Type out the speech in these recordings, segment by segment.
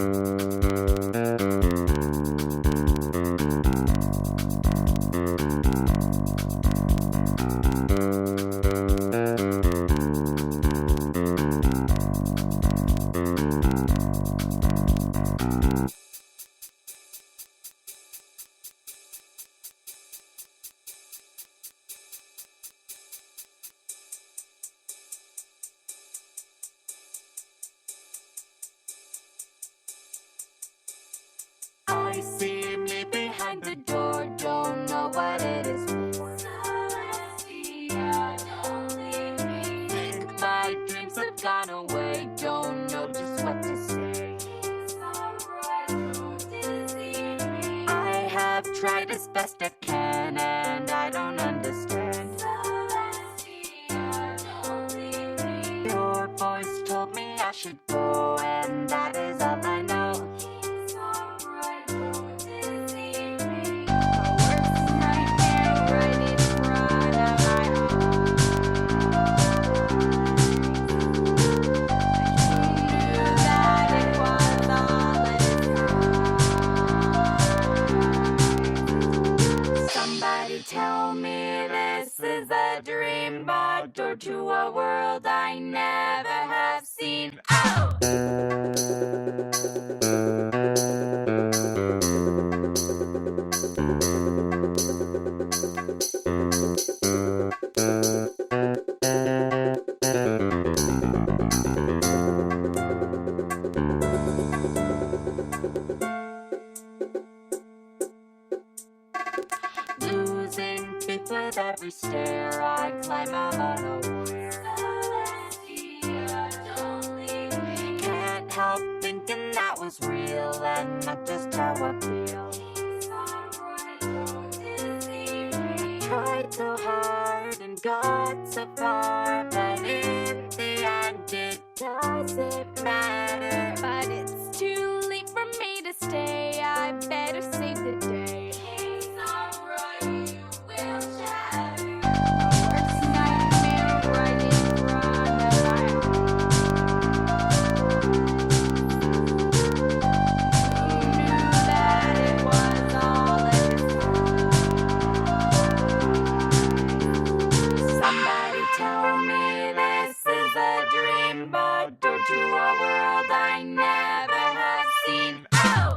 I see me behind the door, don't know what it is. Celestia, don't leave me. Think my dreams have gone away, don't know just what to say. It's alright, don't deceive me. I have tried as best I can, and I don't understand. Celestia, don't leave me. Your voice told me I should go, and that is all I know. Tell me this is a dream, a door to a world I never have seen. Oh! Losing faith with every stair I climb a ladder. Celestia, don't leave me. Can't help thinking that was real and not just how I feel. It's alright, don't deceive me. Tried so hard and got so far, but in the end it doesn't matter. But it's too late for me to stay, I better save the day. Tell me this is a dream, but door to a world I never have seen. Oh!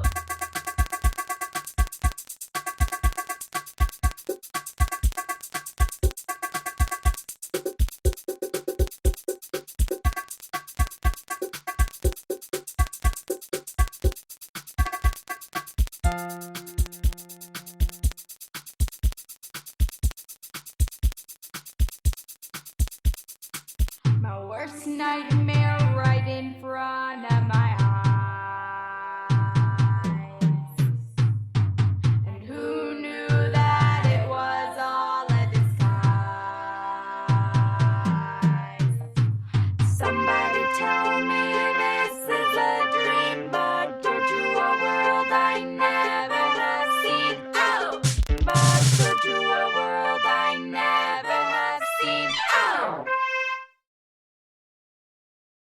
My worst nightmare.